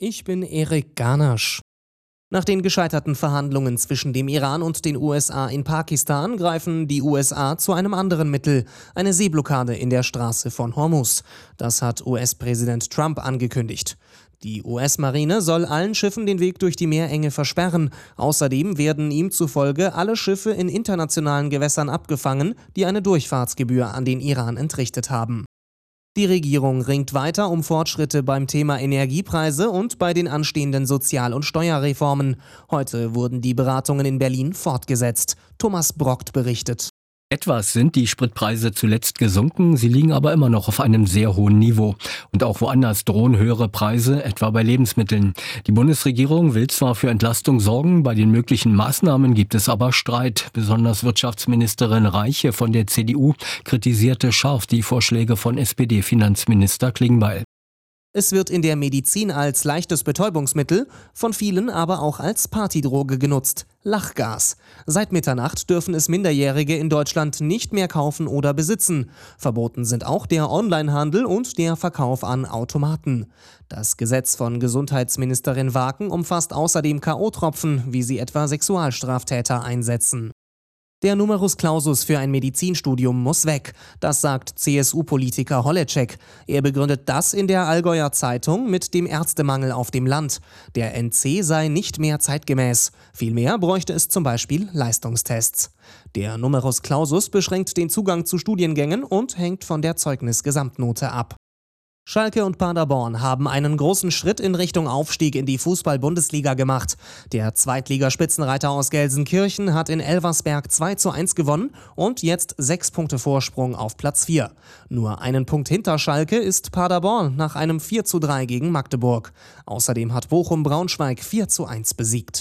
Ich bin Erik Garnasch. Nach den gescheiterten Verhandlungen zwischen dem Iran und den USA in Pakistan greifen die USA zu einem anderen Mittel, eine Seeblockade in der Straße von Hormuz. Das hat US-Präsident Trump angekündigt. Die US-Marine soll allen Schiffen den Weg durch die Meerenge versperren. Außerdem werden ihm zufolge alle Schiffe in internationalen Gewässern abgefangen, die eine Durchfahrtsgebühr an den Iran entrichtet haben. Die Regierung ringt weiter um Fortschritte beim Thema Energiepreise und bei den anstehenden Sozial- und Steuerreformen. Heute wurden die Beratungen in Berlin fortgesetzt. Thomas Brockt berichtet. Etwas sind die Spritpreise zuletzt gesunken, sie liegen aber immer noch auf einem sehr hohen Niveau. Und auch woanders drohen höhere Preise, etwa bei Lebensmitteln. Die Bundesregierung will zwar für Entlastung sorgen, bei den möglichen Maßnahmen gibt es aber Streit. Besonders Wirtschaftsministerin Reiche von der CDU kritisierte scharf die Vorschläge von SPD-Finanzminister Klingbeil. Es wird in der Medizin als leichtes Betäubungsmittel, von vielen aber auch als Partydroge genutzt. Lachgas. Seit Mitternacht dürfen es Minderjährige in Deutschland nicht mehr kaufen oder besitzen. Verboten sind auch der Onlinehandel und der Verkauf an Automaten. Das Gesetz von Gesundheitsministerin Waken umfasst außerdem K.O.-Tropfen, wie sie etwa Sexualstraftäter einsetzen. Der Numerus Clausus für ein Medizinstudium muss weg, das sagt CSU-Politiker Holleczek. Er begründet das in der Allgäuer Zeitung mit dem Ärztemangel auf dem Land. Der NC sei nicht mehr zeitgemäß. Vielmehr bräuchte es zum Beispiel Leistungstests. Der Numerus Clausus beschränkt den Zugang zu Studiengängen und hängt von der Zeugnisgesamtnote ab. Schalke und Paderborn haben einen großen Schritt in Richtung Aufstieg in die Fußball-Bundesliga gemacht. Der Zweitligaspitzenreiter aus Gelsenkirchen hat in Elversberg 2:1 gewonnen und jetzt 6 Punkte Vorsprung auf Platz 4. Nur einen Punkt hinter Schalke ist Paderborn nach einem 4:3 gegen Magdeburg. Außerdem hat Bochum Braunschweig 4:1 besiegt.